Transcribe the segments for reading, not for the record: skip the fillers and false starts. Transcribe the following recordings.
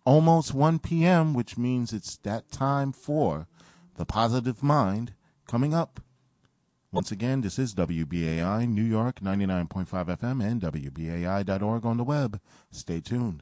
almost 1 p.m., which means it's that time for The Positive Mind coming up. Once again, this is WBAI New York 99.5 FM and WBAI.org on the web. Stay tuned.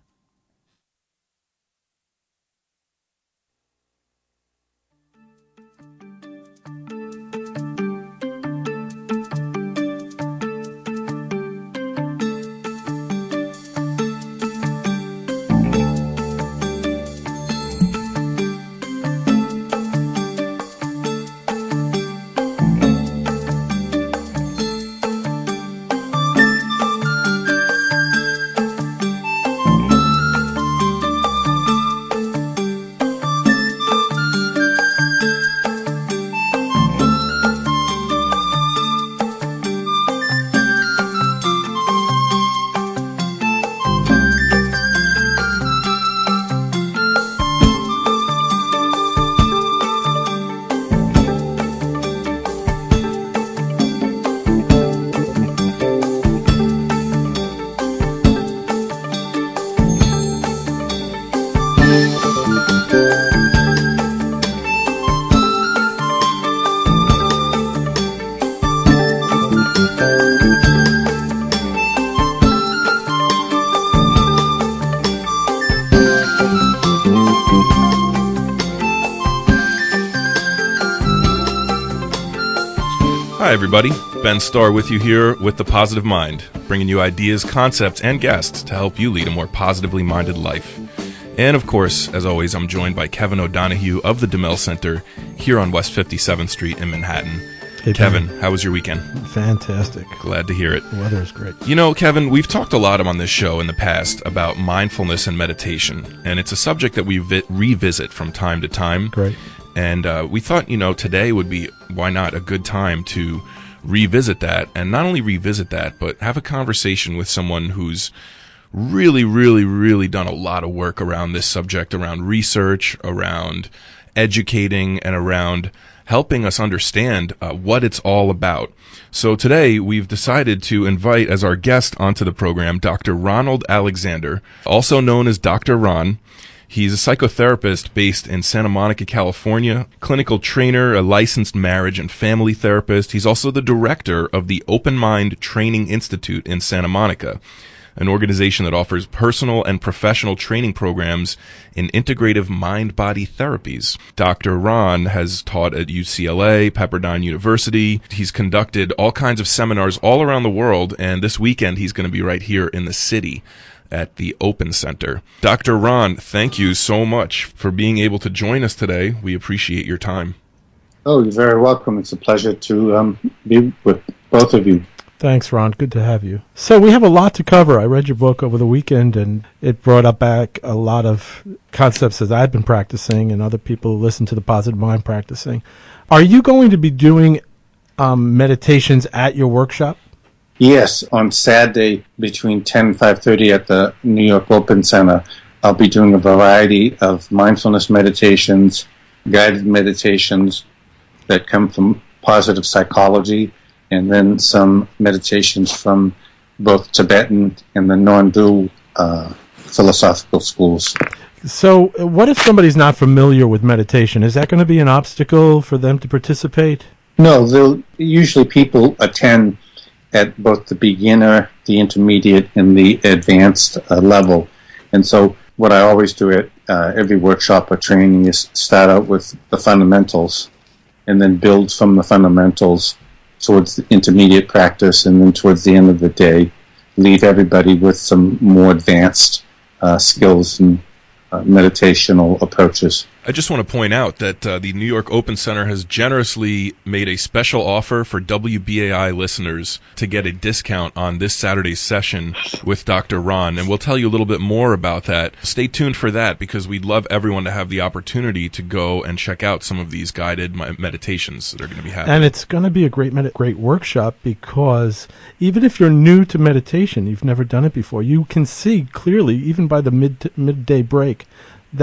Hi everybody, Ben Starr with you here with The Positive Mind, bringing you ideas, concepts, and guests to help you lead a more positively minded life. And of course, as always, I'm joined by Kevin O'Donohue of the DeMille Center here on West 57th Street in Manhattan. Hey, Kevin, how was your weekend? Fantastic. Glad to hear it. The weather is great. You know, Kevin, we've talked a lot on this show in the past about mindfulness and meditation, and it's a subject that we revisit from time to time. Great. And we thought, today would be, why not, a good time to revisit that, and not only revisit that, but have a conversation with someone who's really, really, really done a lot of work around this subject, around research, around educating, and around helping us understand what it's all about. So today, we've decided to invite as our guest onto the program Dr. Ronald Alexander, also known as Dr. Ron. He's a psychotherapist based in Santa Monica, California, clinical trainer, a licensed marriage and family therapist. He's also the director of the Open Mind Training Institute in Santa Monica, an organization that offers personal and professional training programs in integrative mind-body therapies. Dr. Ron has taught at UCLA, Pepperdine University. He's conducted all kinds of seminars all around the world, and this weekend he's going to be right here in the city at the Open Center. Dr. Ron, thank you so much for being able to join us today. We appreciate your time. Oh, you're very welcome. It's a pleasure to be with both of you. Thanks, Ron. Good to have you. So we have a lot to cover. I read your book over the weekend, and it brought up back a lot of concepts that I've been practicing and other people who listen to the Positive Mind practicing. Are you going to be doing meditations at your workshop? Yes, on Saturday between 10 and 5:30 at the New York Open Center, I'll be doing a variety of mindfulness meditations, guided meditations that come from positive psychology, and then some meditations from both Tibetan and the non-dual philosophical schools. So what if somebody's not familiar with meditation? Is that going to be an obstacle for them to participate? No, usually people attend at both the beginner, the intermediate, and the advanced level. And so what I always do at every workshop or training is start out with the fundamentals and then build from the fundamentals towards the intermediate practice, and then towards the end of the day, leave everybody with some more advanced skills and meditational approaches. I just want to point out that the New York Open Center has generously made a special offer for WBAI listeners to get a discount on this Saturday's session with Dr. Ron, and we'll tell you a little bit more about that. Stay tuned for that, because we'd love everyone to have the opportunity to go and check out some of these guided meditations that are going to be happening. And it's going to be a great workshop, because even if you're new to meditation, you've never done it before, you can see clearly, even by the midday break, that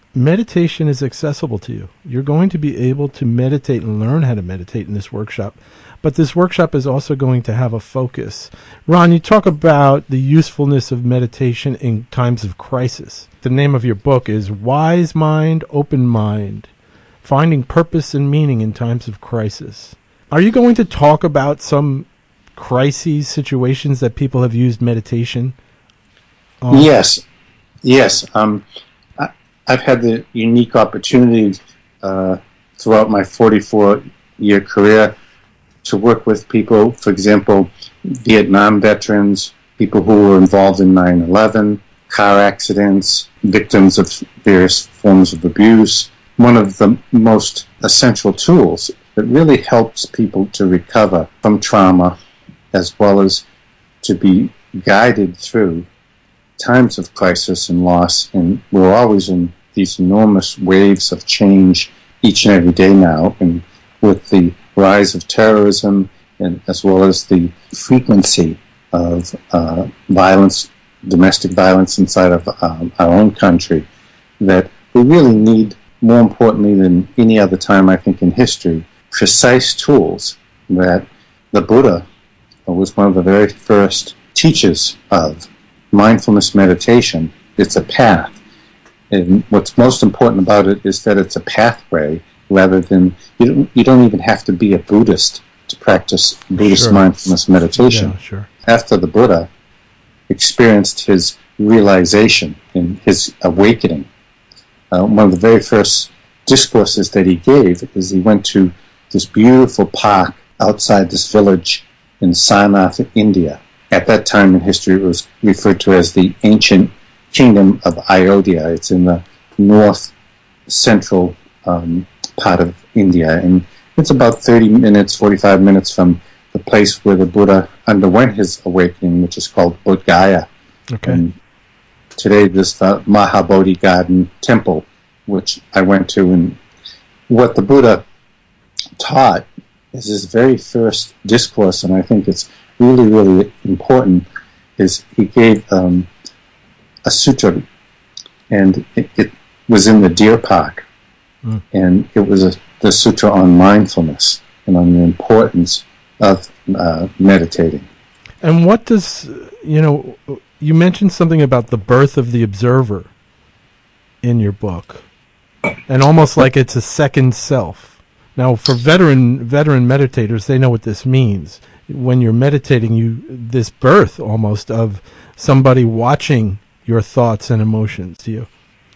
meditation is accessible to you. You're going to be able to meditate and learn how to meditate in this workshop. But this workshop is also going to have a focus. Ron, you talk about the usefulness of meditation in times of crisis. The name of your book is Wise Mind, Open Mind, Finding Purpose and Meaning in Times of Crisis. Are you going to talk about some crises, situations that people have used meditation on? Yes. I've had the unique opportunity throughout my 44-year career to work with people, for example, Vietnam veterans, people who were involved in 9/11, car accidents, victims of various forms of abuse. One of the most essential tools that really helps people to recover from trauma as well as to be guided through times of crisis and loss. And we're always in these enormous waves of change each and every day now, and with the rise of terrorism and as well as the frequency of violence, domestic violence inside of our own country, that we really need, more importantly than any other time I think in history, precise tools that the Buddha was one of the very first teachers of mindfulness meditation. It's a path. And what's most important about it is that it's a pathway rather than, you don't even have to be a Buddhist to practice Buddhist mindfulness meditation. Yeah, sure. After the Buddha experienced his realization and his awakening, one of the very first discourses that he gave is he went to this beautiful park outside this village in Sarnath, India. At that time in history, it was referred to as the ancient kingdom of Ayodhya. It's in the north central part of India, and it's about 45 minutes from the place where the Buddha underwent his awakening, which is called Bodh Gaya. Okay. And today there's the Mahabodhi Garden Temple, which I went to, and what the Buddha taught is his very first discourse, and I think it's really, really important, is he gave a sutra, and it was in the Deer Park, and it was the sutra on mindfulness and on the importance of meditating. And what does, you mentioned something about the birth of the observer in your book, and almost like it's a second self. Now, for veteran meditators, they know what this means. When you're meditating, this birth almost of somebody watching your thoughts and emotions to you.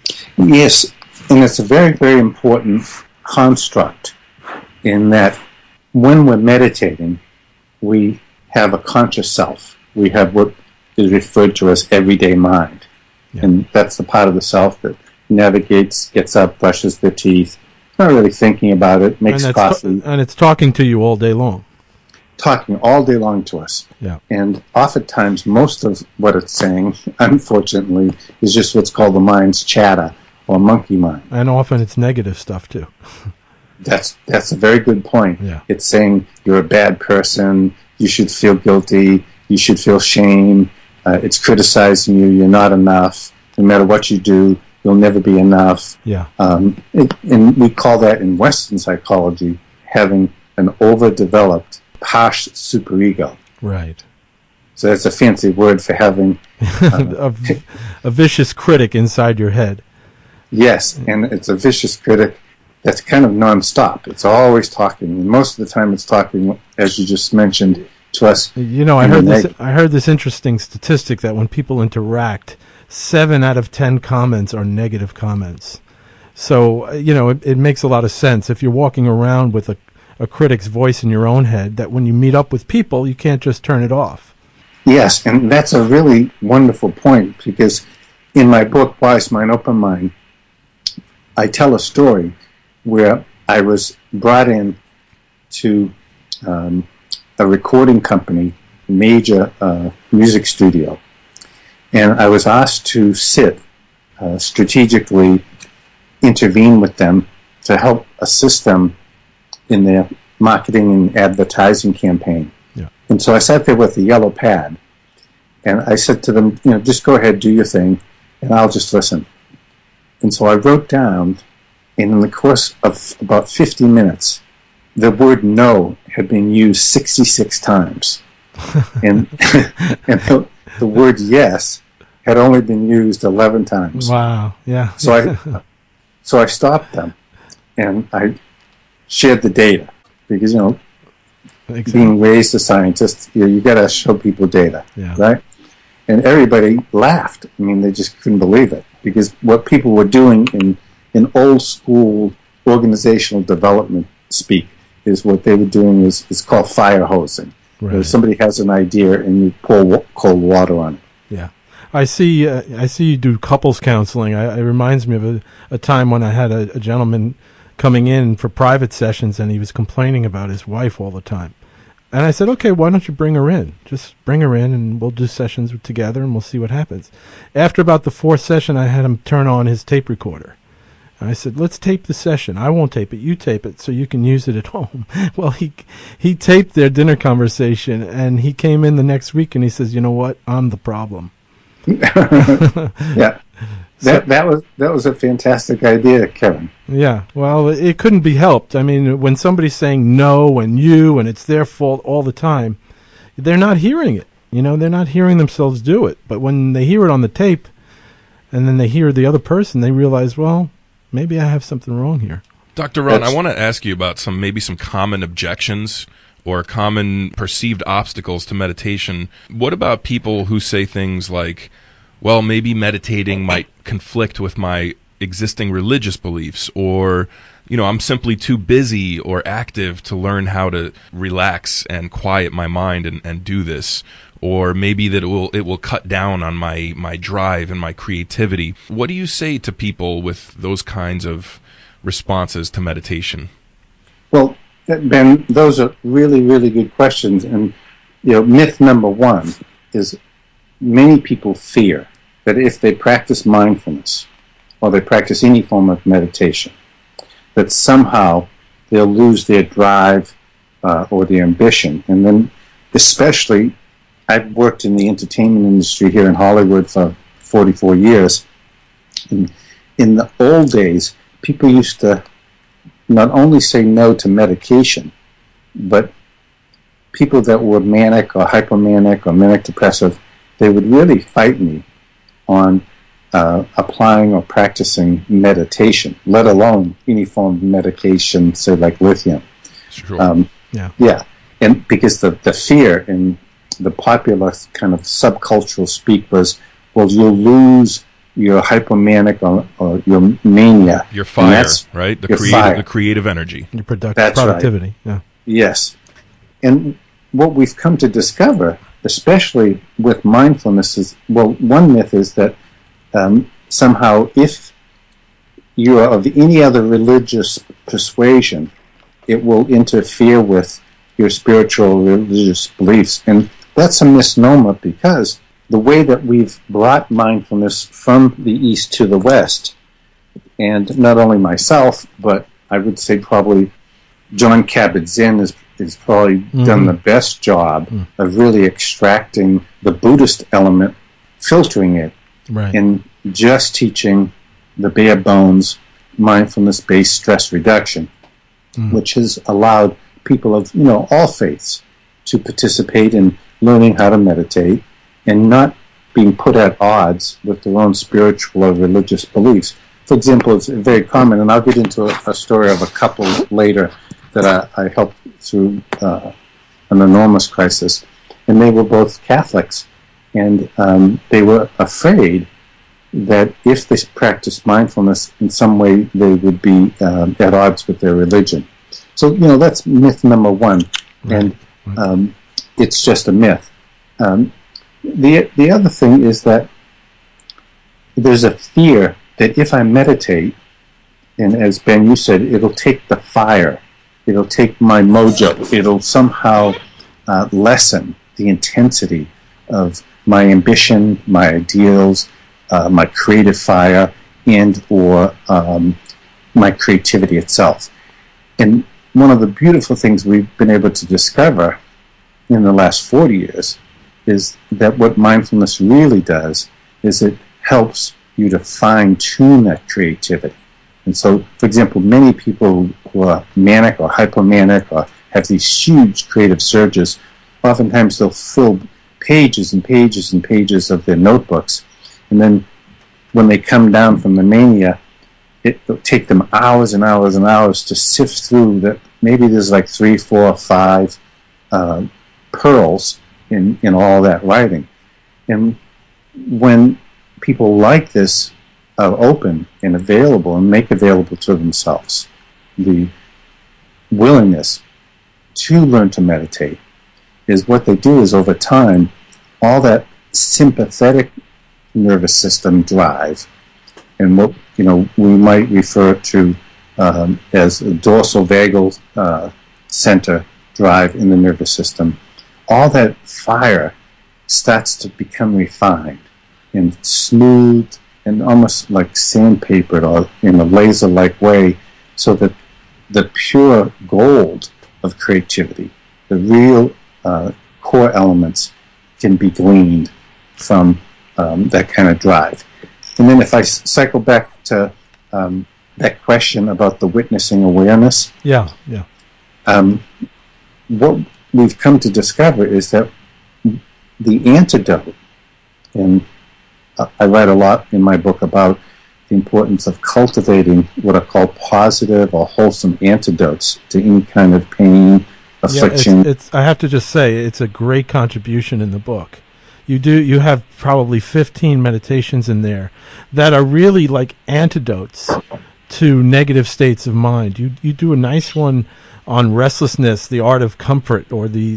Yes, and it's a very, very important construct in that when we're meditating, we have a conscious self. We have what is referred to as everyday mind. Yeah. And that's the part of the self that navigates, gets up, brushes their teeth, not really thinking about it, makes coffee. And it's talking to you all day long. Talking all day long to us. Yeah. And oftentimes, most of what it's saying, unfortunately, is just what's called the mind's chatter, or monkey mind. And often it's negative stuff, too. That's a very good point. Yeah. It's saying you're a bad person, you should feel guilty, you should feel shame, it's criticizing you, you're not enough, no matter what you do, you'll never be enough. Yeah. And we call that in Western psychology having an overdeveloped Pash superego. Right. So that's a fancy word for having a vicious critic inside your head. Yes, and it's a vicious critic that's kind of nonstop. It's always talking, and most of the time it's talking, as you just mentioned, to us. I heard this interesting statistic that when people interact, 7 out of 10 comments are negative comments. So, it makes a lot of sense. If you're walking around with a critic's voice in your own head, that when you meet up with people, you can't just turn it off. Yes, and that's a really wonderful point, because in my book, Wise Mind, Open Mind, I tell a story where I was brought in to a recording company, major music studio, and I was asked to sit strategically, intervene with them to help assist them in their marketing and advertising campaign. Yeah. And so I sat there with a yellow pad, and I said to them, just go ahead, do your thing, and I'll just listen. And so I wrote down, and in the course of about 50 minutes, the word no had been used 66 times. and the word yes had only been used 11 times. Wow, yeah. So I stopped them, and I shared the data, because, Exactly. being raised a scientist, you got to show people data, Yeah. right? And everybody laughed. I mean, they just couldn't believe it, because what people were doing in old school organizational development speak is what they were doing is called fire hosing. Right. Where somebody has an idea and you pour cold water on it. Yeah, I see you do couples counseling. It reminds me of a time when I had a gentleman coming in for private sessions, and he was complaining about his wife all the time. And I said, okay, why don't you bring her in? Just bring her in, and we'll do sessions together, and we'll see what happens. After about the fourth session, I had him turn on his tape recorder. And I said, let's tape the session. I won't tape it. You tape it so you can use it at home. Well, he taped their dinner conversation, and he came in the next week, and he says, you know what? I'm the problem. Yeah. That was a fantastic idea, Kevin. Yeah, well, it couldn't be helped. I mean, when somebody's saying no and you and it's their fault all the time, they're not hearing it. They're not hearing themselves do it. But when they hear it on the tape and then they hear the other person, they realize, well, maybe I have something wrong here. Dr. Ron, I want to ask you about some common objections or common perceived obstacles to meditation. What about people who say things like, well, maybe meditating might conflict with my existing religious beliefs, or, I'm simply too busy or active to learn how to relax and quiet my mind and do this, or maybe that it will cut down on my drive and my creativity. What do you say to people with those kinds of responses to meditation? Well, Ben, those are really, really good questions. And, myth number one is many people fear that if they practice mindfulness or they practice any form of meditation, that somehow they'll lose their drive or their ambition. And then, especially, I've worked in the entertainment industry here in Hollywood for 44 years. In the old days, people used to not only say no to medication, but people that were manic or hypomanic or manic depressive, they would really fight me on applying or practicing meditation, let alone any form of medication, say like lithium. Sure. Yeah, and because the fear in the popular kind of subcultural speak was, well, you'll lose your hypomanic or your mania. Your fire, right? The creative energy. Your That's productivity. Right. Yeah. Yes. And what we've come to discover, especially with mindfulness, is, well, one myth is that somehow if you are of any other religious persuasion, it will interfere with your spiritual religious beliefs. And that's a misnomer, because the way that we've brought mindfulness from the East to the West, and not only myself, but I would say probably Jon Kabat-Zinn is probably done the best job of really extracting the Buddhist element, filtering it, Right. and just teaching the bare bones mindfulness-based stress reduction, which has allowed people of all faiths to participate in learning how to meditate and not being put at odds with their own spiritual or religious beliefs. For example, it's very common, and I'll get into a story of a couple later that I helped through an enormous crisis, and they were both Catholics, and they were afraid that if they practiced mindfulness in some way, they would be at odds with their religion. So, that's myth number one, and it's just a myth. The other thing is that there's a fear that if I meditate, and as Ben, you said, it'll take the fire, it'll take my mojo, it'll somehow lessen the intensity of my ambition, my ideals, my creative fire, and or my creativity itself. And one of the beautiful things we've been able to discover in the last 40 years is that what mindfulness really does is it helps you to fine-tune that creativity. And so, for example, many people who are manic or hypomanic or have these huge creative surges, oftentimes they'll fill pages and pages and pages of their notebooks. And then when they come down from the mania, it'll take them hours and hours and hours to sift through that. Maybe there's like 3, 4, 5 pearls in all that writing. And when people like this are open and available and make available to themselves the willingness to learn to meditate, is what they do is over time, all that sympathetic nervous system drive, and what we might refer to as a dorsal vagal center drive in the nervous system, all that fire starts to become refined and smooth and almost like sandpapered or in a laser-like way, so that the pure gold of creativity, the real core elements, can be gleaned from that kind of drive. And then if I cycle back to that question about the witnessing awareness, what we've come to discover is that the antidote, and I write a lot in my book about the importance of cultivating what are called positive or wholesome antidotes to any kind of pain, affliction. I have to just say, it's a great contribution in the book. You have probably 15 meditations in there that are really like antidotes to negative states of mind. You do a nice one on restlessness, the art of comfort, or the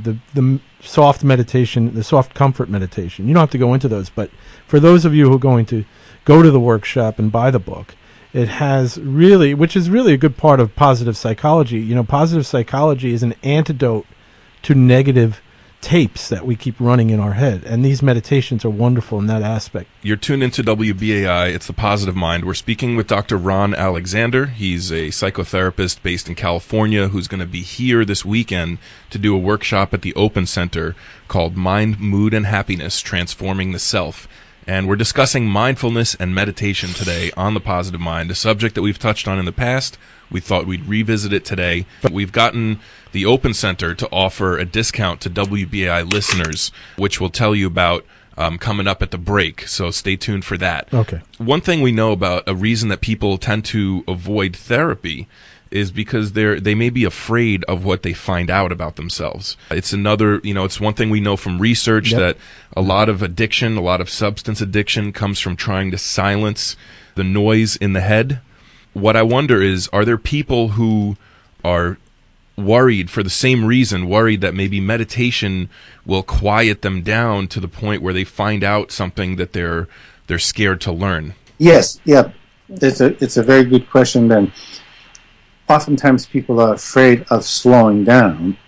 soft meditation, the soft comfort meditation. You don't have to go into those, but for those of you who are going to go to the workshop and buy the book, it has really, which is really a good part of positive psychology. Positive psychology is an antidote to negative tapes that we keep running in our head, and these meditations are wonderful in that aspect. You're tuned into WBAI. It's The Positive Mind. We're speaking with Dr. Ron Alexander. He's a psychotherapist based in California who's going to be here this weekend to do a workshop at the Open Center called Mind, Mood, and Happiness, Transforming the Self. And we're discussing mindfulness and meditation today on The Positive Mind, a subject that we've touched on in the past. We thought we'd revisit it today. We've gotten the Open Center to offer a discount to WBAI listeners, which we'll tell you about coming up at the break, so stay tuned for that. Okay. One thing we know about a reason that people tend to avoid therapy is because they may be afraid of what they find out about themselves. It's another, it's one thing we know from research that a lot of addiction, a lot of substance addiction comes from trying to silence the noise in the head. What I wonder is, are there people who are worried for the same reason, worried that maybe meditation will quiet them down to the point where they find out something that they're scared to learn? Yes, yeah. It's a very good question, Ben. Oftentimes people are afraid of slowing down,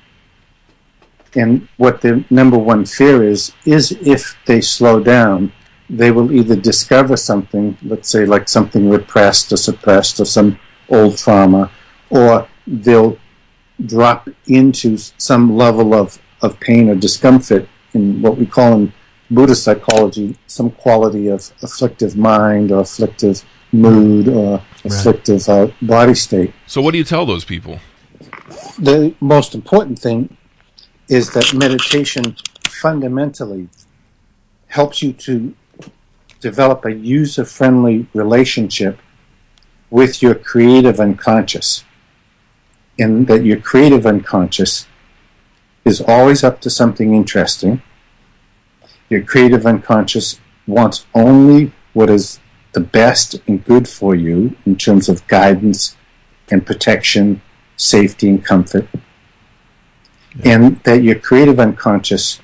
and what their number one fear is if they slow down, they will either discover something, let's say like something repressed or suppressed or some old trauma, or they'll drop into some level of pain or discomfort in what we call in Buddhist psychology some quality of afflictive mind or afflictive mood or afflictive body state. So what do you tell those people? The most important thing is that meditation fundamentally helps you to develop a user-friendly relationship with your creative unconscious, and that your creative unconscious is always up to something interesting. Your creative unconscious wants only what is the best and good for you in terms of guidance and protection, safety and comfort. And that your creative unconscious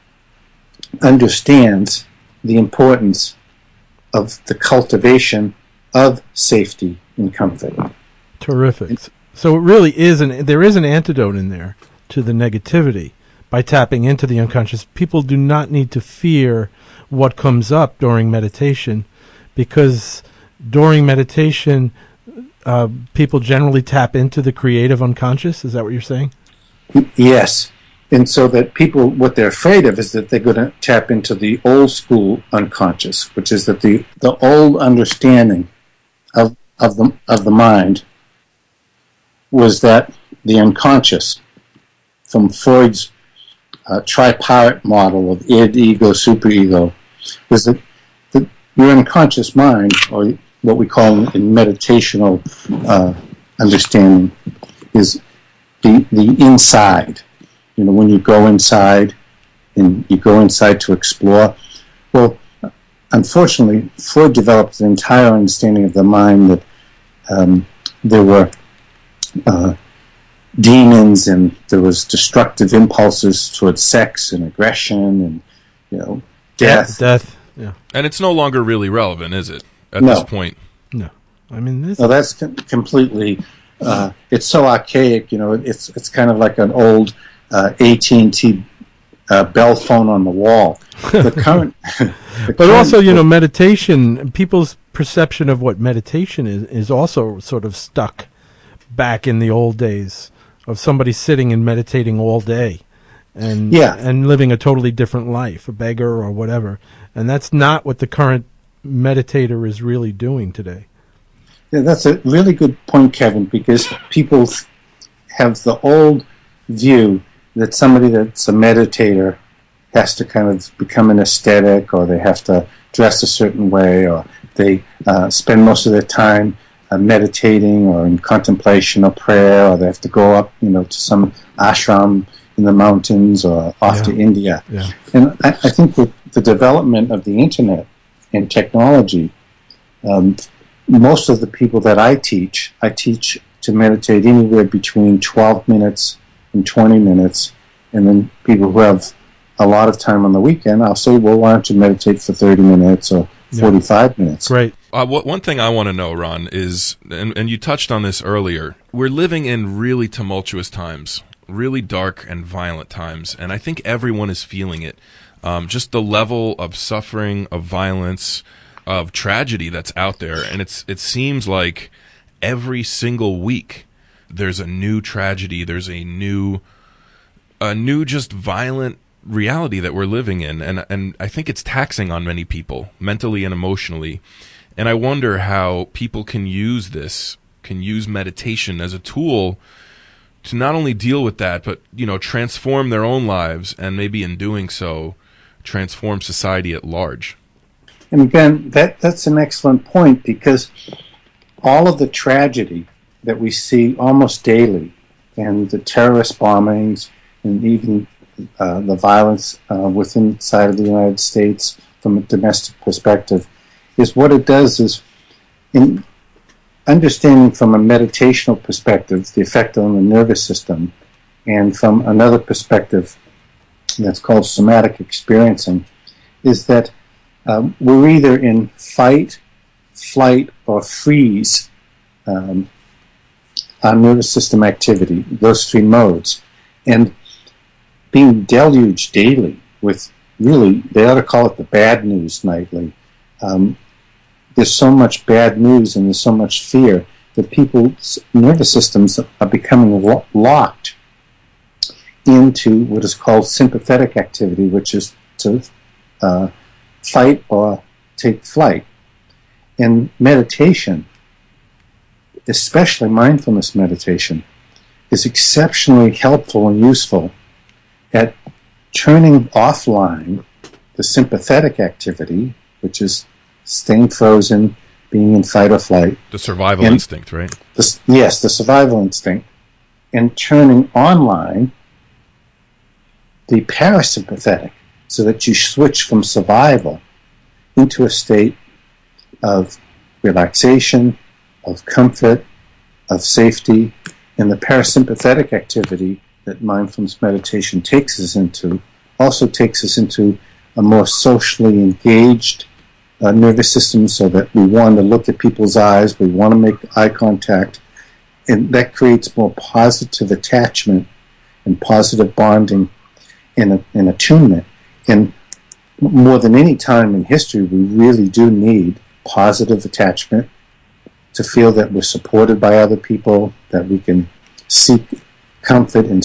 understands the importance of the cultivation of safety and comfort. Terrific. So it really is there is an antidote in there to the negativity by tapping into the unconscious. People do not need to fear what comes up during meditation, because during meditation, people generally tap into the creative unconscious. Is that what you're saying? Yes. And so that people, what they're afraid of is that they're going to tap into the old school unconscious, which is that the old understanding of the mind was that the unconscious, from Freud's tripartite model of id, ego, superego, was that your unconscious mind, or what we call in meditational understanding, is the inside. You know, when you go inside, and you go inside to explore. Well, unfortunately, Freud developed an entire understanding of the mind that there were demons, and there was destructive impulses towards sex and aggression, and death. Yeah. And it's no longer really relevant, is it? At No. this point. No. I mean, this. No, that's completely. It's so archaic. It's kind of like an old AT&T bell phone on the wall. The current. But also, meditation. People's perception of what meditation is also sort of stuck back in the old days of somebody sitting and meditating all day, and living a totally different life, a beggar or whatever. And that's not what the current meditator is really doing today. Yeah, that's a really good point, Kevin, because people have the old view that somebody that's a meditator has to kind of become an ascetic, or they have to dress a certain way, or they spend most of their time meditating or in contemplation or prayer, or they have to go up, to some ashram in the mountains or off to India. Yeah. And I think with the development of the internet and technology, most of the people that I teach to meditate anywhere between 12 minutes and 20 minutes. And then people who have a lot of time on the weekend, I'll say, well, why don't you meditate for 30 minutes or 45 minutes? Great. One thing I want to know, Ron, is, and you touched on this earlier, we're living in really tumultuous times, really dark and violent times, and I think everyone is feeling it. Just the level of suffering, of violence, of tragedy that's out there, and it seems like every single week there's a new tragedy, there's a new just violent reality that we're living in, and I think it's taxing on many people, mentally and emotionally. And I wonder how people can use meditation as a tool to not only deal with that, but transform their own lives, and maybe in doing so, transform society at large. And again, that's an excellent point, because all of the tragedy that we see almost daily, and the terrorist bombings, and even the violence within inside of the United States from a domestic perspective, is what it does is, in understanding from a meditational perspective the effect on the nervous system, and from another perspective that's called somatic experiencing, is that we're either in fight, flight, or freeze, our nervous system activity, those three modes. And being deluged daily with, really, they ought to call it the bad news nightly. There's so much bad news and there's so much fear that people's nervous systems are becoming locked into what is called sympathetic activity, which is to fight or take flight. And meditation, especially mindfulness meditation, is exceptionally helpful and useful at turning offline the sympathetic activity, which is staying frozen, being in fight or flight. The survival instinct, right? Yes, the survival instinct. And turning online the parasympathetic, so that you switch from survival into a state of relaxation, of comfort, of safety. And the parasympathetic activity that mindfulness meditation takes us into also takes us into a more socially engaged nervous system, so that we want to look at people's eyes, we want to make eye contact, and that creates more positive attachment and positive bonding and attunement. And more than any time in history, we really do need positive attachment to feel that we're supported by other people, that we can seek comfort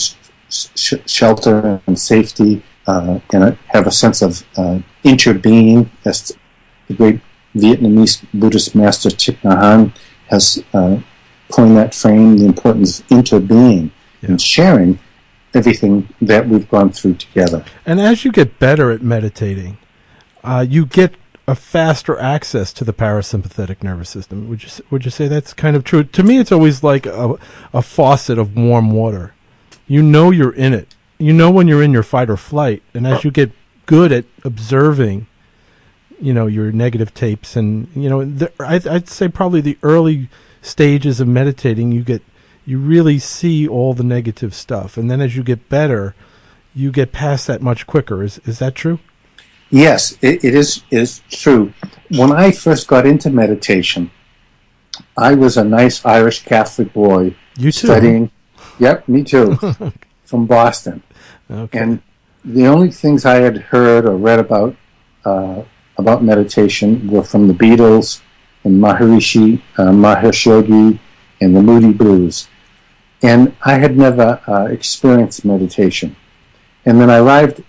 shelter and safety, and have a sense of interbeing. As the great Vietnamese Buddhist master Thich Nhat Hanh has coined that frame, the importance of interbeing and sharing everything that we've gone through together. And as you get better at meditating, you get a faster access to the parasympathetic nervous system. Would you say that's kind of true? To me, it's always like a faucet of warm water. You know you're in it. You know when you're in your fight or flight. And as you get good at observing, your negative tapes, and I'd say probably the early stages of meditating, you really see all the negative stuff, and then as you get better, you get past that much quicker. Is that true? Yes, it is true. When I first got into meditation, I was a nice Irish Catholic boy. You too? Studying. Yep, me too. From Boston. Okay. And the only things I had heard or read about meditation were from the Beatles and Maharishi Mahesh Yogi and the Moody Blues. And I had never experienced meditation. And then I arrived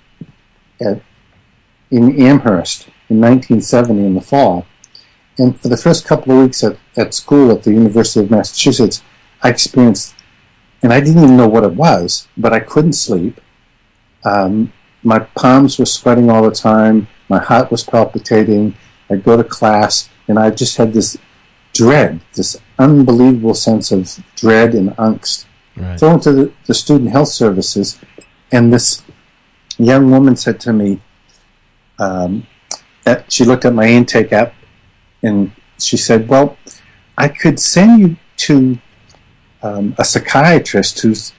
in Amherst in 1970 in the fall. And for the first couple of weeks at school at the University of Massachusetts, I experienced, and I didn't even know what it was, but I couldn't sleep. My palms were sweating all the time. My heart was palpitating. I'd go to class, and I just had this dread, this unbelievable sense of dread and angst. Right. So I went to the student health services, and this young woman said to me, that she looked at my intake app, and she said, well, I could send you to a psychiatrist who's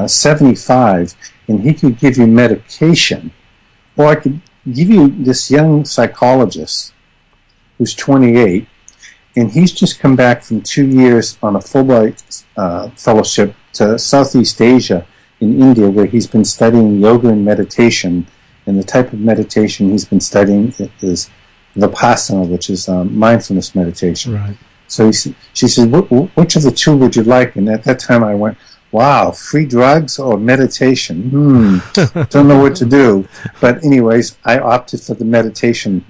75, and he could give you medication, or I could give you this young psychologist who's 28, and he's just come back from 2 years on a Fulbright fellowship to Southeast Asia in India, where he's been studying yoga and meditation, and the type of meditation he's been studying is Vipassana, which is mindfulness meditation. Right. So she said, which of the two would you like? And at that time I went, wow, free drugs or meditation? Don't know what to do. But anyways, I opted for the meditation.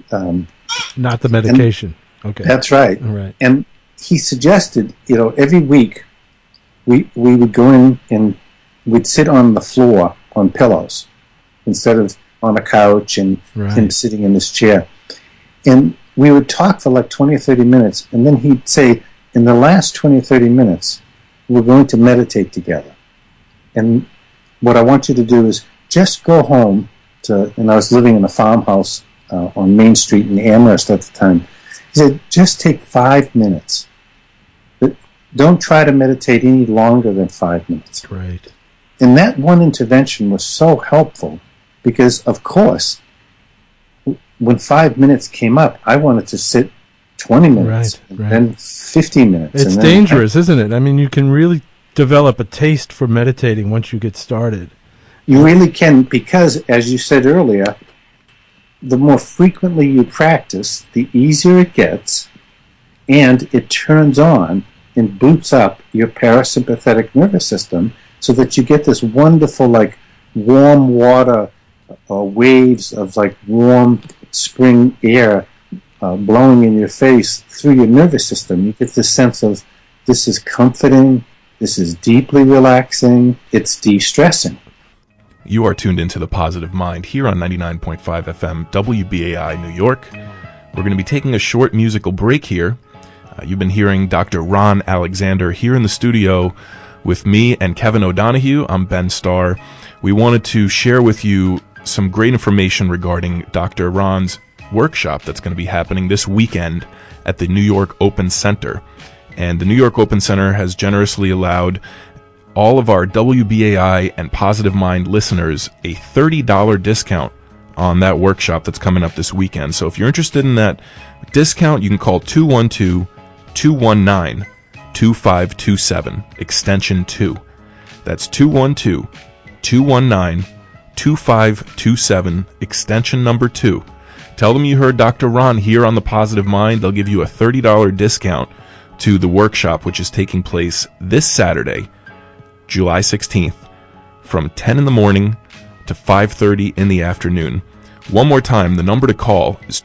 Not the medication. Okay. That's right. All right. And he suggested, every week we would go in and we'd sit on the floor on pillows instead of on a couch and him sitting in his chair. And we would talk for like 20 or 30 minutes, and then he'd say, in the last 20 or 30 minutes, we're going to meditate together. And what I want you to do is just go home and I was living in a farmhouse on Main Street in Amherst at the time. He said, just take 5 minutes. But don't try to meditate any longer than 5 minutes. Great. And that one intervention was so helpful because, of course, when 5 minutes came up, I wanted to sit 20 minutes and then 15 minutes. It's dangerous, isn't it? I mean, you can really develop a taste for meditating once you get started. You really can, because, as you said earlier, the more frequently you practice, the easier it gets, and it turns on and boots up your parasympathetic nervous system so that you get this wonderful, like, warm water waves of, like, warm spring air blowing in your face through your nervous system. You get this sense of, this is comforting, this is deeply relaxing, it's de-stressing. You are tuned into The Positive Mind here on 99.5 FM WBAI New York. We're going to be taking a short musical break here. You've been hearing Dr. Ron Alexander here in the studio with me and Kevin O'Donohue. I'm Ben Starr. We wanted to share with you some great information regarding Dr. Ron's workshop that's going to be happening this weekend at the New York Open Center. And the New York Open Center has generously allowed all of our WBAI and Positive Mind listeners a $30 discount on that workshop that's coming up this weekend. So if you're interested in that discount, you can call 212-219-2527, extension 2. That's 212-219-2527, extension number 2. Tell them you heard Dr. Ron here on The Positive Mind. They'll give you a $30 discount to the workshop, which is taking place this Saturday, July 16th, from 10 in the morning to 5:30 in the afternoon. One more time, the number to call is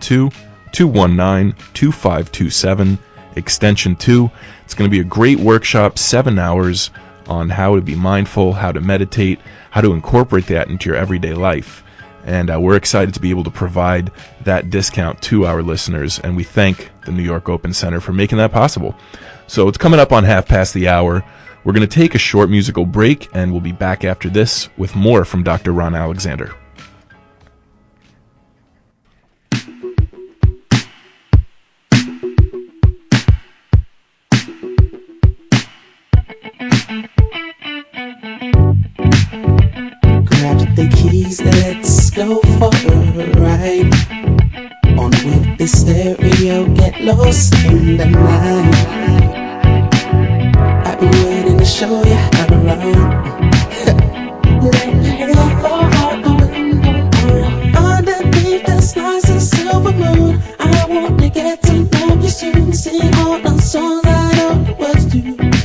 212-219-2527, extension 2. It's going to be a great workshop, 7 hours, on how to be mindful, how to meditate, how to incorporate that into your everyday life. And we're excited to be able to provide that discount to our listeners, and we thank the New York Open Center for making that possible. So it's coming up on 1:30. We're going to take a short musical break, and we'll be back after this with more from Dr. Ron Alexander. Grab the keys, let's go for a ride. On with the stereo, get lost in the night. I've been waiting to show you how to run. Underneath the stars and silver moon, I want to get to know you soon. Sing all the songs I know the words to.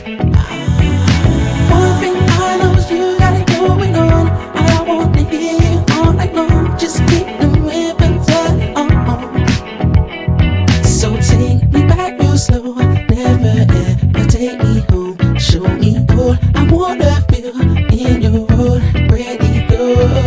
One thing I know is you got it going on. I want to hear you all night long. Just keep the ribbon tight on. So take me back real slow. Never ever take me home. Show me all I wanna feel in your road. Ready, go.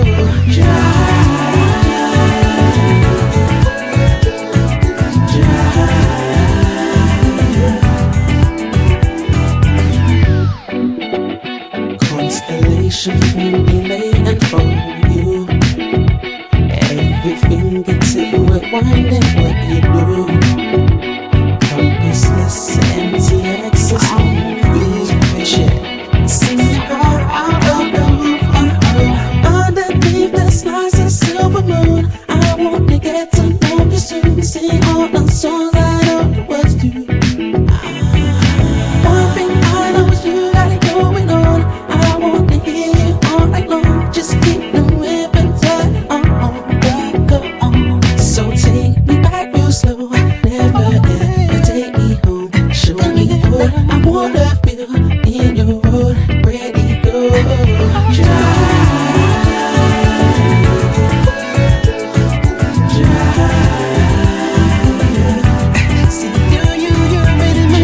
Constellation friendly and for you. Everything gets in with winding what you do. Compassless, empty access. Check. Sing out of the roof. Underneath the stars and silver moon, I want to get to know you soon. Sing all the songs I know the words to. One thing I know is you got it going on. I want to hear you all night long. Just keep the ribbon tight on. Go on. So take me back real slow. Never ever take me home. Show me what I wanna feel in your road. Ready, go. See, you're ready to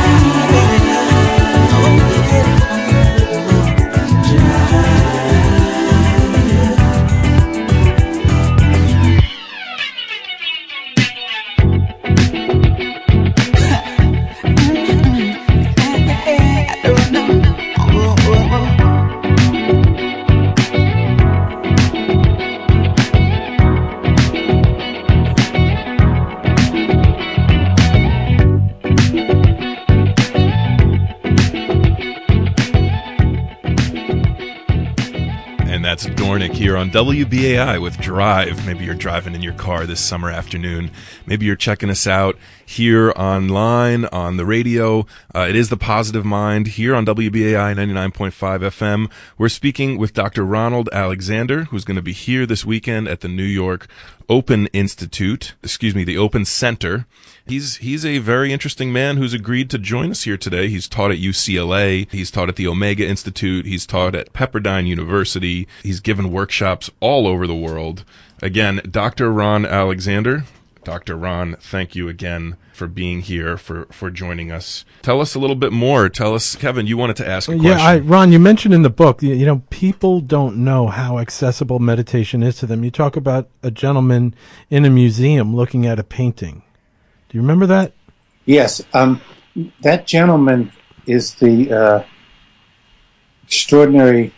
And that's Dornick here on WBAI with Drive. Maybe you're driving in your car this summer afternoon. Maybe you're checking us out here online, on the radio. It is The Positive Mind here on WBAI 99.5 FM. We're speaking with Dr. Ronald Alexander, who's going to be here this weekend at the New York Open the Open Center. He's a very interesting man who's agreed to join us here today. He's taught at UCLA. He's taught at the Omega Institute. He's taught at Pepperdine University. He's given workshops all over the world. Again, Dr. Ron Alexander. Dr. Ron, thank you again for being here, for joining us. Tell us a little bit more. Tell us, Kevin, you wanted to ask a question. Ron, you mentioned in the book, people don't know how accessible meditation is to them. You talk about a gentleman in a museum looking at a painting. Do you remember that? Yes. That gentleman is the extraordinary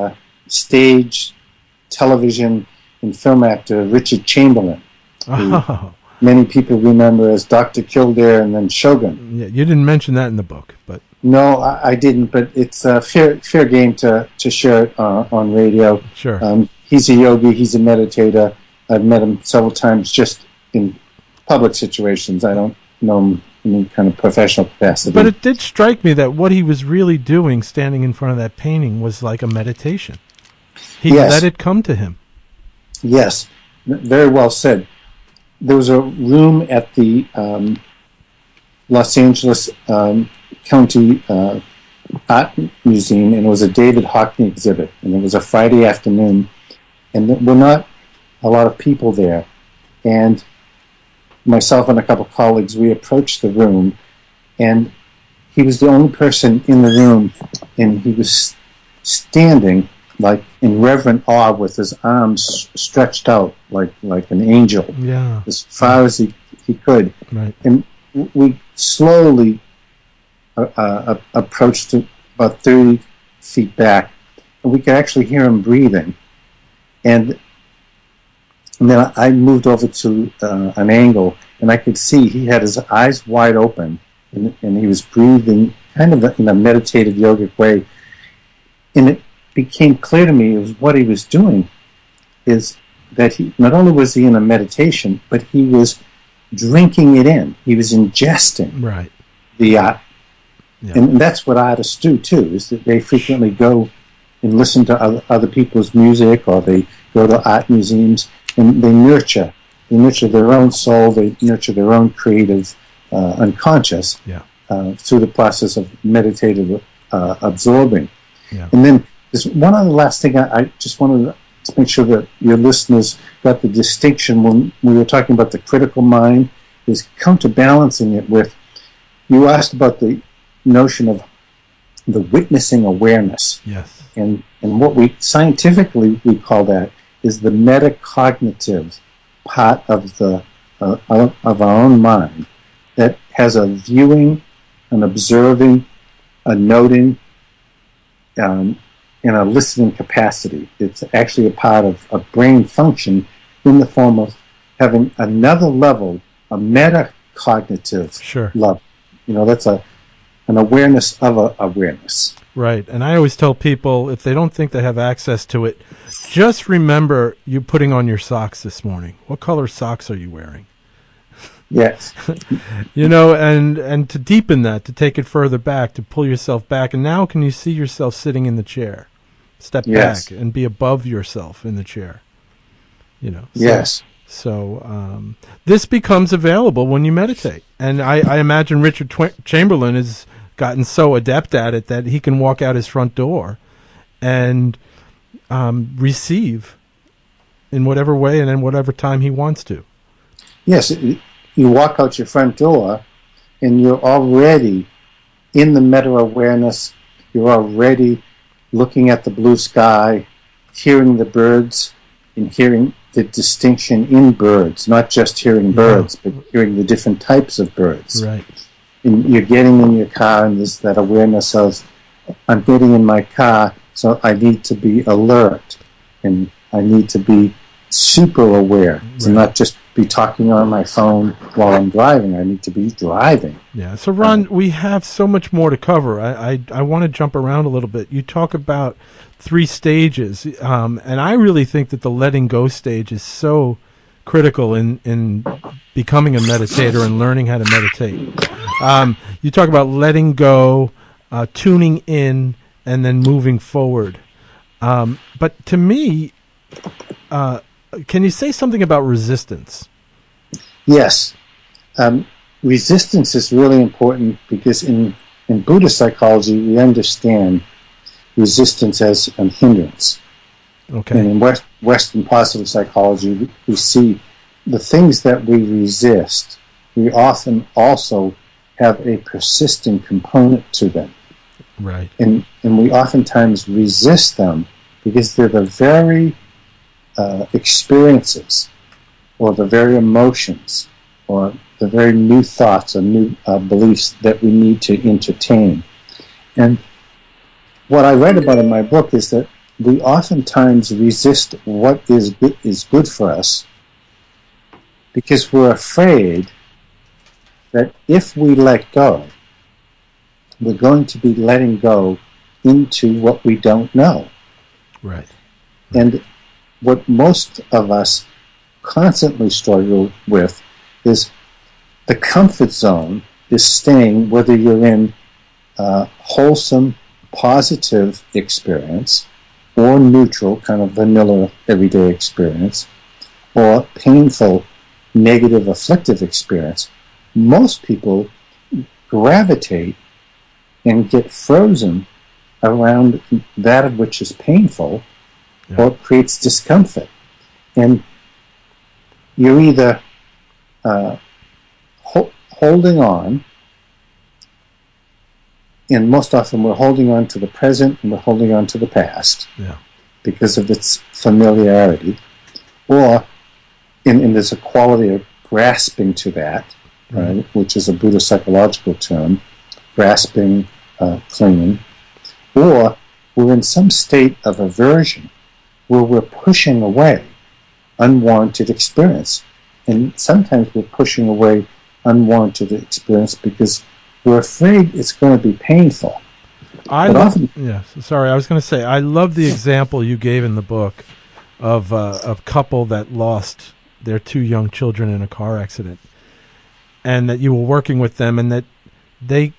stage, television, and film actor Richard Chamberlain. Oh. Many people remember as Dr. Kildare and then Shogun. Yeah, you didn't mention that in the book, but no, I didn't. But it's fair game to share it on radio. Sure. He's a yogi. He's a meditator. I've met him several times just in public situations. I don't know him in any kind of professional capacity. But it did strike me that what he was really doing, standing in front of that painting, was like a meditation. He let it come to him. Yes, very well said. There was a room at the Los Angeles County art museum, and it was a David Hockney exhibit, and it was a Friday afternoon, and there were not a lot of people there. And myself and a couple of colleagues, we approached the room, and he was the only person in the room, and he was standing like in reverent awe with his arms stretched out like an angel, as far as he could. Right. And we slowly approached about 30 feet back, and we could actually hear him breathing. And then I moved over to an angle, and I could see he had his eyes wide open, and he was breathing kind of in a meditative yogic way. And it became clear to me it was what he was doing is that he not only was he in a meditation, but he was drinking it in. He was ingesting the art. Yeah. And that's what artists do too, is that they frequently go and listen to other people's music, or they go to art museums, and they nurture their own soul, they nurture their own creative unconscious through the process of meditative absorbing. Yeah. And then there's one other last thing I just wanted to make sure that your listeners got the distinction when we were talking about the critical mind, is counterbalancing it with, you asked about the notion of the witnessing awareness. Yes. And what we scientifically we call that is the metacognitive part of the of our own mind that has a viewing, an observing, a noting, and a listening capacity. It's actually a part of a brain function in the form of having another level, a metacognitive level. You know, that's an awareness of a awareness. Right. And I always tell people, if they don't think they have access to it, just remember you putting on your socks this morning. What color socks are you wearing? Yes. You know, and to deepen that, to take it further back, to pull yourself back. And now can you see yourself sitting in the chair? Step back and be above yourself in the chair. You know. So this becomes available when you meditate. And I imagine Richard Chamberlain has gotten so adept at it that he can walk out his front door and receive in whatever way and in whatever time he wants to. Yes, you walk out your front door and you're already in the meta-awareness. You're already looking at the blue sky, hearing the birds, and hearing the distinction in birds, not just hearing birds, but hearing the different types of birds. Right. And you're getting in your car, and there's that awareness of, I'm getting in my car, so I need to be alert, and I need to be super aware, to not just be talking on my phone while I'm driving. I need to be driving. Yeah. So, Ron, we have so much more to cover. I want to jump around a little bit. You talk about 3 stages, and I really think that the letting go stage is so critical in becoming a meditator and learning how to meditate. You talk about letting go, tuning in, and then moving forward. But to me, can you say something about resistance? Yes. Resistance is really important because in Buddhist psychology, we understand resistance as a hindrance. Okay. And in Western positive psychology, we see the things that we resist, we often also have a persisting component to them. Right. And we oftentimes resist them because they're the very experiences or the very emotions or the very new thoughts or new beliefs that we need to entertain. And what I write about in my book is that we oftentimes resist what is good for us because we're afraid that if we let go, we're going to be letting go into what we don't know. Right. And what most of us constantly struggle with is the comfort zone is staying, whether you're in a wholesome, positive experience or neutral, kind of vanilla, everyday experience, or painful, negative, afflictive experience. Most people gravitate and get frozen around that of which is painful or creates discomfort. And you're either holding on, and most often we're holding on to the present and we're holding on to the past because of its familiarity, or and there's a quality of grasping to that, right, which is a Buddhist psychological term, grasping, clinging, or we're in some state of aversion where we're pushing away unwarranted experience. And sometimes we're pushing away unwarranted experience because we're afraid it's going to be painful. I was going to say, I love the example you gave in the book of a couple that lost their 2 young children in a car accident, and that you were working with them, and that they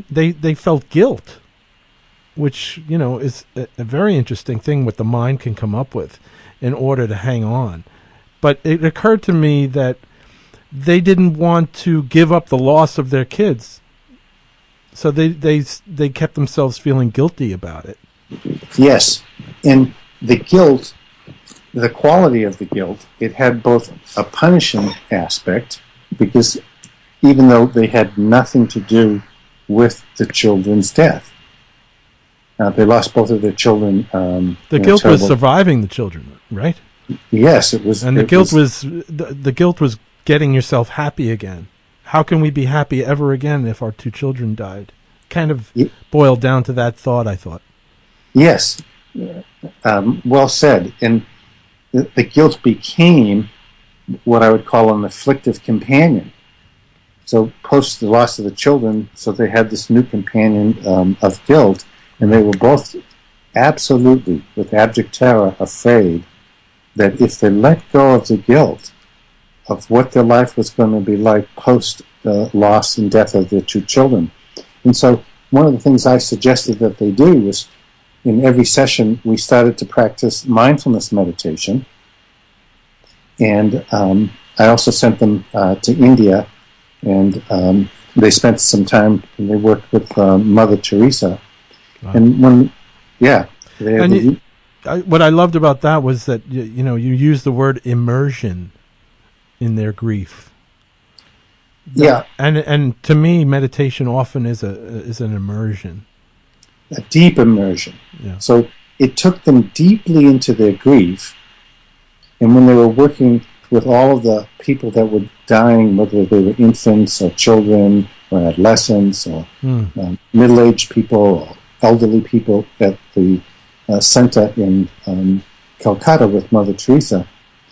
felt guilt, which, is a very interesting thing what the mind can come up with in order to hang on. But it occurred to me that they didn't want to give up the loss of their kids, so they kept themselves feeling guilty about it. Yes, and the guilt, the quality of the guilt, it had both a punishing aspect, because even though they had nothing to do with the children's death, they lost both of their children. The guilt was surviving the children, right? Yes, it was. And the guilt was getting yourself happy again. How can we be happy ever again if our 2 children died? Kind of boiled down to that thought, I thought. Yes, well said. And the guilt became what I would call an afflictive companion. So post the loss of the children, so they had this new companion of guilt, and they were both absolutely, with abject terror, afraid that if they let go of the guilt of what their life was going to be like post the loss and death of their 2 children. And so one of the things I suggested that they do was, in every session, we started to practice mindfulness meditation. And I also sent them to India, and they spent some time, and they worked with Mother Teresa. Wow. And what I loved about that was that you used the word immersion in their grief. Yeah, and to me, meditation often is an immersion, a deep immersion. Yeah. So it took them deeply into their grief, and when they were working with all of the people that were dying, whether they were infants or children or adolescents or middle-aged people or elderly people at the center in Calcutta with Mother Teresa,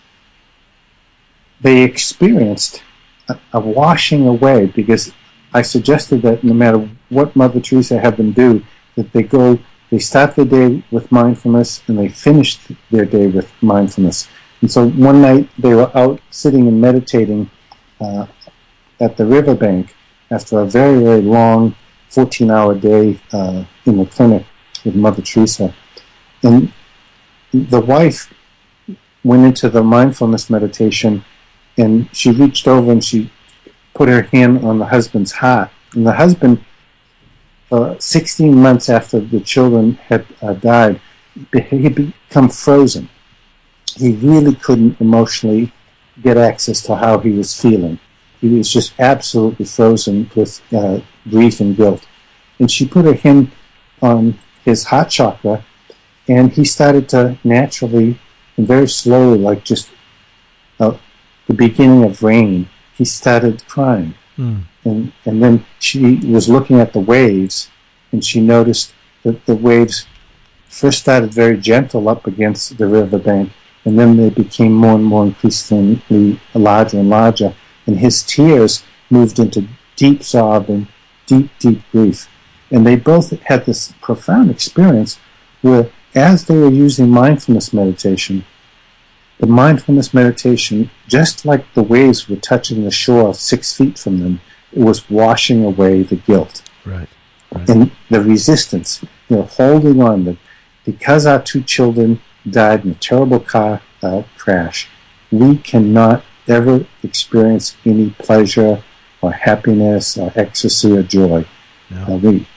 they experienced a washing away, because I suggested that no matter what Mother Teresa had them do, that they start their day with mindfulness and they finish their day with mindfulness. And so one night they were out sitting and meditating at the riverbank after a very, very long 14-hour day in the clinic with Mother Teresa. And the wife went into the mindfulness meditation, and she reached over and she put her hand on the husband's heart. And the husband, 16 months after the children had died, he had become frozen. He really couldn't emotionally get access to how he was feeling. He was just absolutely frozen with grief and guilt. And she put her hand on his heart chakra, and he started to naturally and very slowly, like just the beginning of rain, he started crying. And then she was looking at the waves, and she noticed that the waves first started very gentle up against the riverbank, and then they became more and more increasingly larger and larger, and his tears moved into deep sobbing, deep, deep grief. And they both had this profound experience where, as they were using mindfulness meditation, the mindfulness meditation, just like the waves were touching the shore 6 feet from them, it was washing away the guilt. Right. And the resistance, holding on. That because our 2 children died in a terrible car crash, we cannot ever experience any pleasure or happiness or ecstasy or joy. No.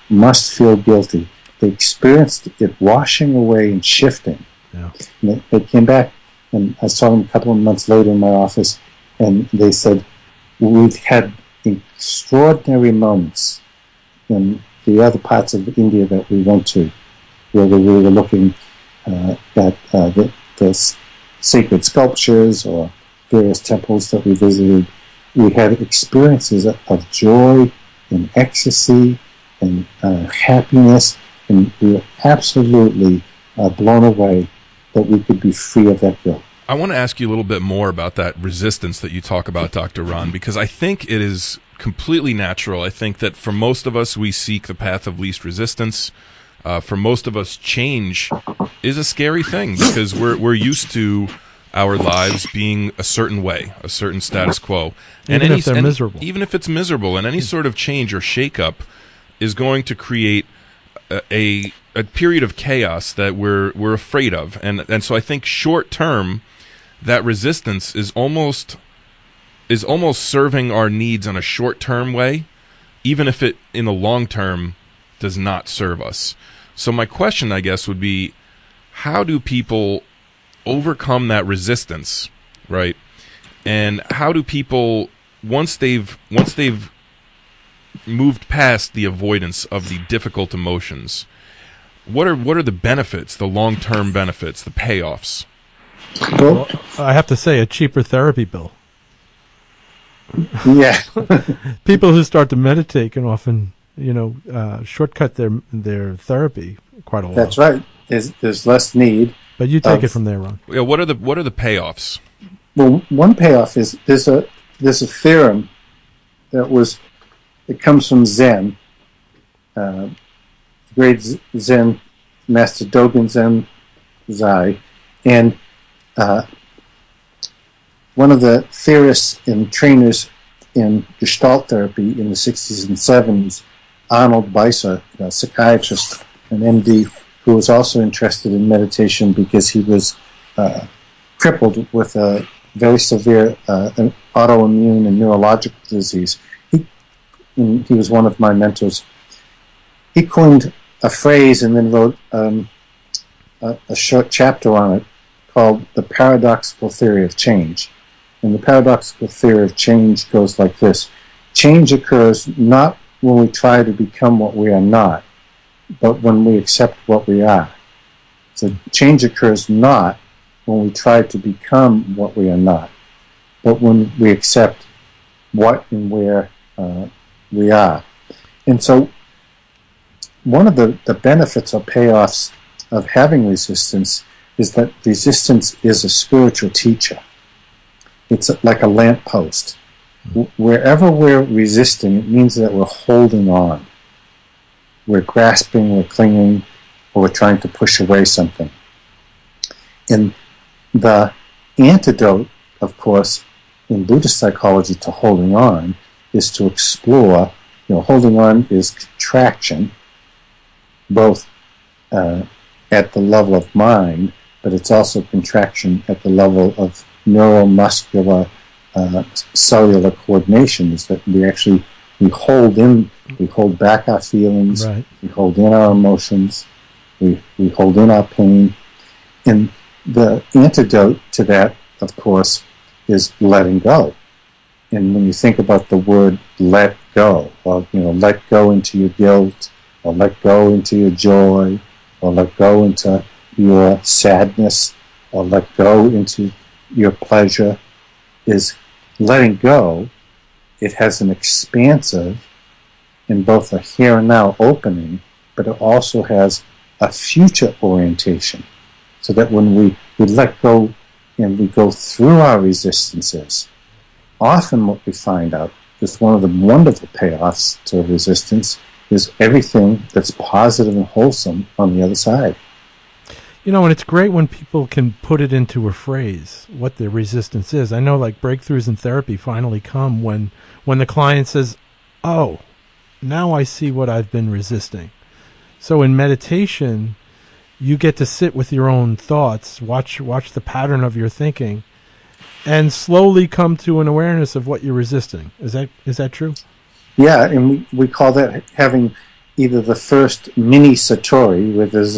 must feel guilty. They experienced it washing away and shifting. Yeah. And they came back, and I saw them a couple of months later in my office, and they said, we've had extraordinary moments in the other parts of India that we went to, where we were looking at the sacred sculptures or various temples that we visited. We had experiences of joy and ecstasy and happiness, and we were absolutely blown away that we could be free of that guilt. I want to ask you a little bit more about that resistance that you talk about, Dr. Ron, because I think it is completely natural. I think that for most of us, we seek the path of least resistance. For most of us, change is a scary thing because we're used to our lives being a certain way, a certain status quo. Even if they're miserable. Even if it's miserable, and any sort of change or shakeup is going to create a period of chaos that we're afraid of. And so I think short term, that resistance is almost serving our needs in a short term way, even if it in the long term does not serve us. So my question, I guess, would be, how do people overcome that resistance, right? And how do people, once they've moved past the avoidance of the difficult emotions, what are the benefits, the long-term benefits, the payoffs? Well, I have to say, a cheaper therapy bill. Yeah. People who start to meditate can often, shortcut their therapy quite a lot. That's right. There's less need. But you take it from there, Ron. Yeah, what are the payoffs? Well, one payoff is there's a theorem it comes from Zen, great Zen master Dogen Zenzai, and one of the theorists and trainers in Gestalt therapy in the 60s and 70s, Arnold Beiser, a psychiatrist, an MD, who was also interested in meditation because he was crippled with a very severe an autoimmune and neurological disease. He was one of my mentors. He coined a phrase and then wrote a short chapter on it called The Paradoxical Theory of Change. And the paradoxical theory of change goes like this. Change occurs not when we try to become what we are not, but when we accept what we are. So change occurs not when we try to become what we are not, but when we accept what and where we are. And so one of the benefits or payoffs of having resistance is that resistance is a spiritual teacher. It's like a lamppost. Wherever we're resisting, it means that we're holding on. We're grasping, we're clinging, or we're trying to push away something. And the antidote, of course, in Buddhist psychology to holding on is to explore. Holding on is contraction, both at the level of mind, but it's also contraction at the level of neuromuscular cellular coordination. Is that we hold back our feelings, right. We hold in our emotions, we hold in our pain. And the antidote to that, of course, is letting go. And when you think about the word let go, or let go into your guilt, or let go into your joy, or let go into your sadness, or let go into your pleasure, is letting go. It has an expansive in both a here and now opening, but it also has a future orientation, so that when we let go and we go through our resistances, often what we find out is one of the wonderful payoffs to resistance is everything that's positive and wholesome on the other side. And it's great when people can put it into a phrase, what their resistance is. I know breakthroughs in therapy finally come when the client says, oh, now I see what I've been resisting. So in meditation, you get to sit with your own thoughts, watch the pattern of your thinking, and slowly come to an awareness of what you're resisting. Is that true? Yeah, and we call that having either the first mini Satori, where there's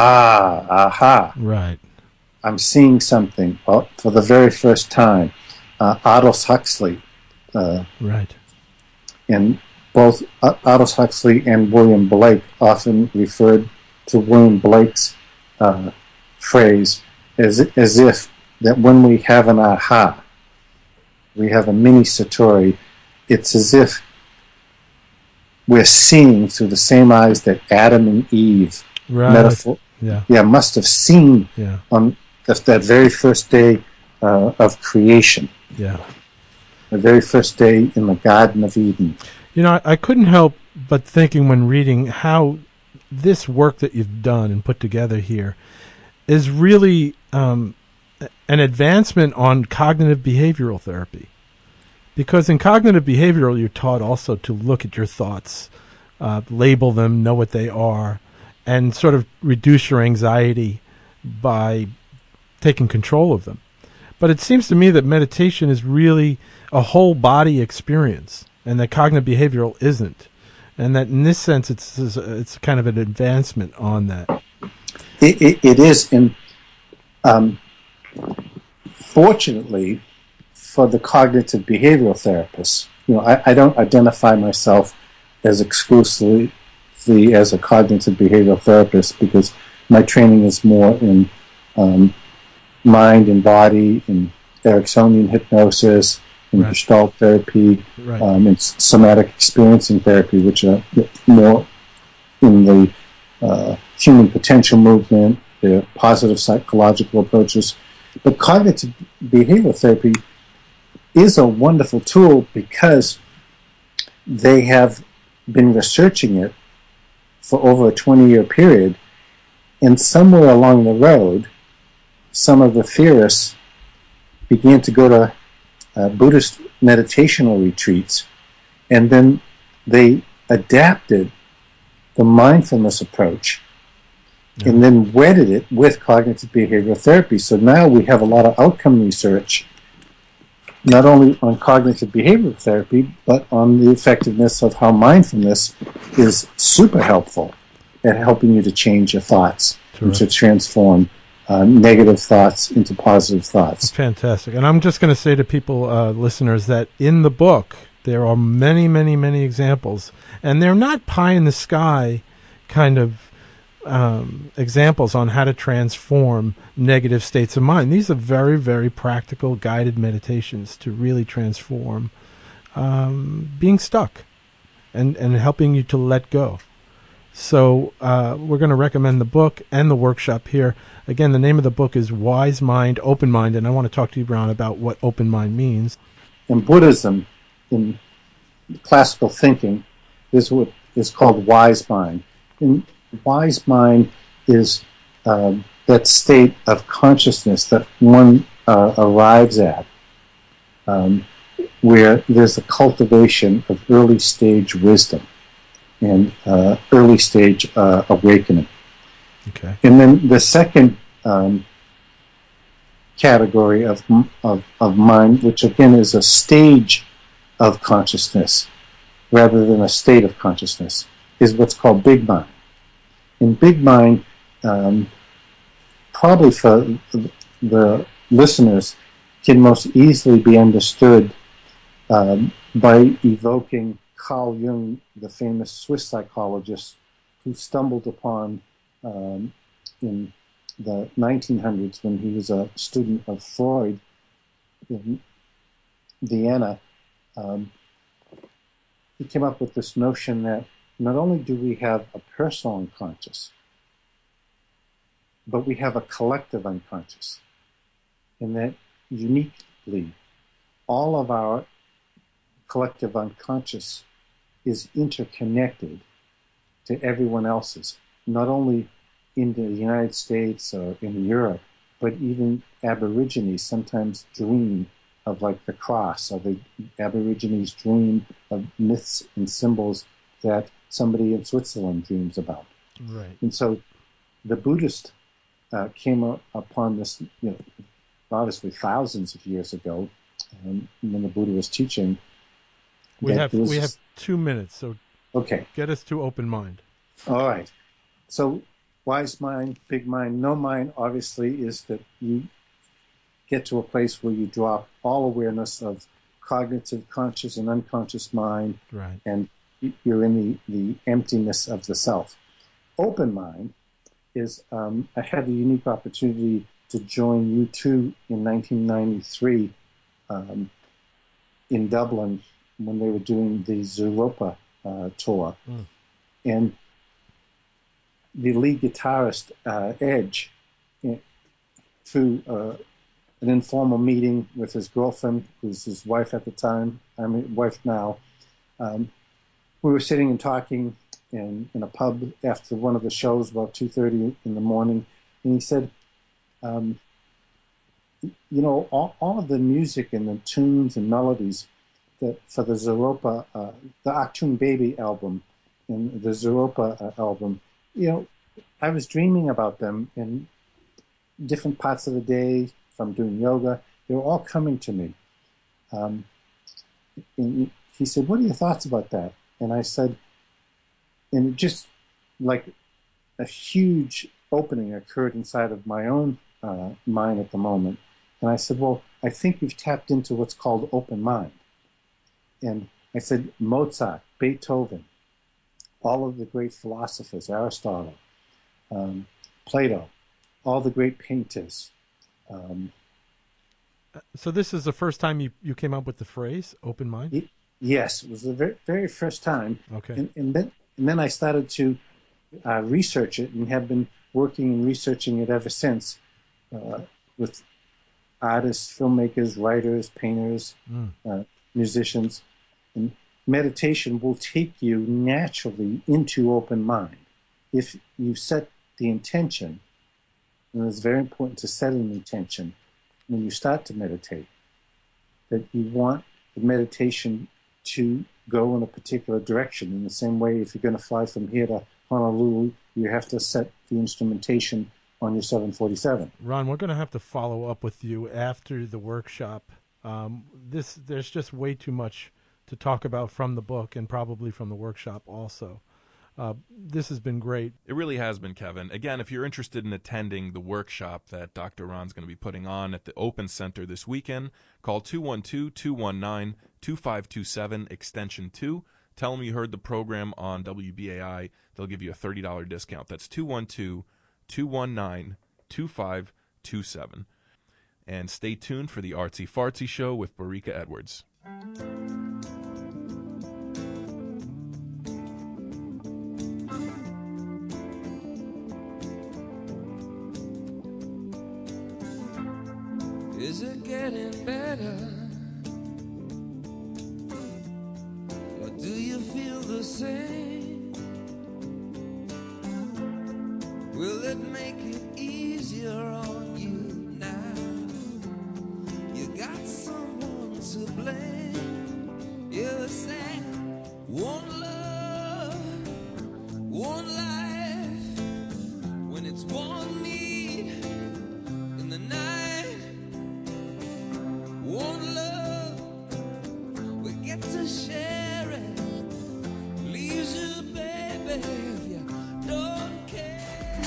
aha, Right. I'm seeing something for the very first time. Aldous Huxley, Right. and both Aldous Huxley and William Blake often referred to William Blake's phrase as if that when we have an aha, we have a mini Satori, it's as if we're seeing through the same eyes that Adam and Eve must have seen on that very first day of creation. Yeah. The very first day in the Garden of Eden. You know, I couldn't help but thinking when reading how this work that you've done and put together here is really an advancement on cognitive behavioral therapy. Because in cognitive behavioral, you're taught also to look at your thoughts, label them, know what they are, and sort of reduce your anxiety by taking control of them. But it seems to me that meditation is really a whole body experience, and that cognitive behavioral isn't. And that in this sense, it's kind of an advancement on that. It is. And fortunately, for the cognitive behavioral therapists, you know, I don't identify myself as exclusively as a cognitive behavioral therapist because my training is more in mind and body, in Ericksonian hypnosis, in Gestalt therapy, in somatic experiencing therapy, which are more in the human potential movement, the positive psychological approaches. But cognitive behavioral therapy is a wonderful tool because they have been researching it for over a 20-year period, and somewhere along the road, some of the theorists began to go to Buddhist meditational retreats, and then they adapted the mindfulness approach and then wedded it with cognitive behavioral therapy. So now we have a lot of outcome research, not only on cognitive behavioral therapy, but on the effectiveness of how mindfulness is super helpful at helping you to change your thoughts and to transform negative thoughts into positive thoughts. Fantastic. And I'm just going to say to people, listeners, that in the book, there are many, many, many examples. And they're not pie in the sky kind of examples on how to transform negative states of mind. These are very, very practical, guided meditations to really transform being stuck and helping you to let go. So we're going to recommend the book and the workshop here. Again, the name of the book is Wise Mind, Open Mind, and I want to talk to you, Brown, about what open mind means. In Buddhism, in classical thinking, is what is called wise mind. And wise mind is that state of consciousness that one arrives at, where there's a cultivation of early stage wisdom and early stage awakening. Okay. And then the second category of mind, which again is a stage of consciousness rather than a state of consciousness, is what's called big mind. In big mind, probably for the listeners, can most easily be understood by evoking Carl Jung, the famous Swiss psychologist who stumbled upon in the 1900s when he was a student of Freud in Vienna. He came up with this notion that not only do we have a personal unconscious, but we have a collective unconscious. And that uniquely, all of our collective unconscious is interconnected to everyone else's, not only in the United States or in Europe, but even Aborigines sometimes dream of like the cross, or the Aborigines dream of myths and symbols that somebody in Switzerland dreams about. Right. And so the Buddhist came upon this, obviously thousands of years ago, when the Buddha was teaching. We have 2 minutes, so okay. Get us to open mind. All right. So wise mind, big mind, no mind, obviously, is that you get to a place where you drop all awareness of cognitive, conscious, and unconscious mind, Right. and you're in the emptiness of the self. Open mind is, I had the unique opportunity to join U2 in 1993 in Dublin when they were doing the Zooropa tour. And the lead guitarist, Edge, through an informal meeting with his girlfriend, who's his wife at the time, wife now, we were sitting and talking in a pub after one of the shows about 2:30 in the morning, and he said, all of the music and the tunes and melodies that for the Zooropa, the Achtung Baby album and the Zooropa album, I was dreaming about them in different parts of the day from doing yoga. They were all coming to me. And he said, "What are your thoughts about that?" And I said, and just like a huge opening occurred inside of my own mind at the moment. And I said, "Well, I think you've tapped into what's called open mind." And I said, Mozart, Beethoven, all of the great philosophers, Aristotle, Plato, all the great painters. So this is the first time you came up with the phrase "open mind"? Yes, it was the very, very first time. Okay. And then I started to research it and have been working and researching it ever since with artists, filmmakers, writers, painters, musicians. And meditation will take you naturally into open mind if you set the intention. And it's very important to set an intention when you start to meditate, that you want the meditation to go in a particular direction. In the same way, if you're going to fly from here to Honolulu, you have to set the instrumentation on your 747. Ron, we're going to have to follow up with you after the workshop. There's just way too much to talk about from the book and probably from the workshop also. This has been great. It really has been, Kevin. Again, if you're interested in attending the workshop that Dr. Ron's going to be putting on at the Open Center this weekend, call 212-219-2527, extension 2. Tell them you heard the program on WBAI. They'll give you a $30 discount. That's 212-219-2527. And stay tuned for the Artsy Fartsy Show with Barika Edwards. Is it getting better? Or do you feel the same? Will it make it easier on you now? You got someone to blame. You say, one love, one life, when it's one need in the night. One love, we get to share it. Leaves you, baby, if you don't care.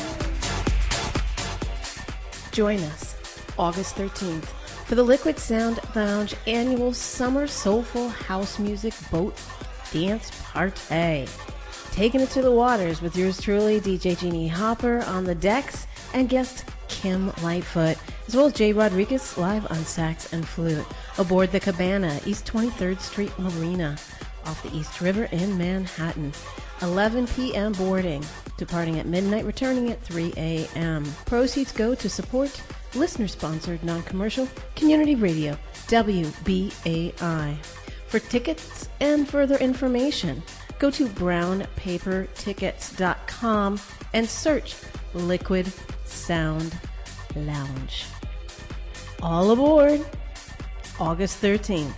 Join us August 13th for the Liquid Sound Lounge annual Summer Soulful House Music Boat Dance Party. Taking it to the waters with yours truly, DJ Jeannie Hopper on the decks, and guest Kim Lightfoot, as well as Jay Rodriguez live on sax and flute, aboard the Cabana, East 23rd Street Marina, off the East River in Manhattan. 11 p.m. boarding, departing at midnight, returning at 3 a.m. Proceeds go to support listener-sponsored, non-commercial community radio, WBAI. For tickets and further information, go to brownpapertickets.com and search Liquid Sound Lounge. All aboard August 13th.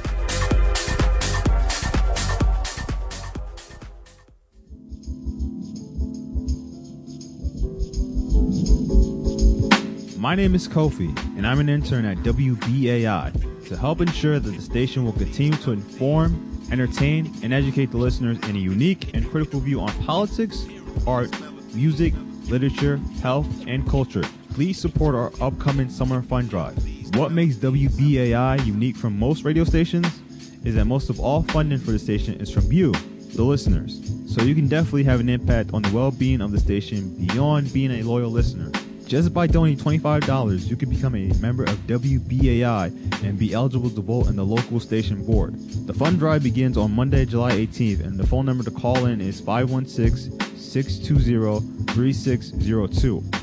My name is Kofi, and I'm an intern at WBAI to help ensure that the station will continue to inform, entertain, and educate the listeners in a unique and critical view on politics, art, music, literature, health, and culture. Please support our upcoming summer fund drive. What makes WBAI unique from most radio stations is that most of all funding for the station is from you, the listeners. So you can definitely have an impact on the well-being of the station beyond being a loyal listener. Just by donating $25, you can become a member of WBAI and be eligible to vote in the local station board. The fund drive begins on Monday, July 18th, and the phone number to call in is 516-620-3602.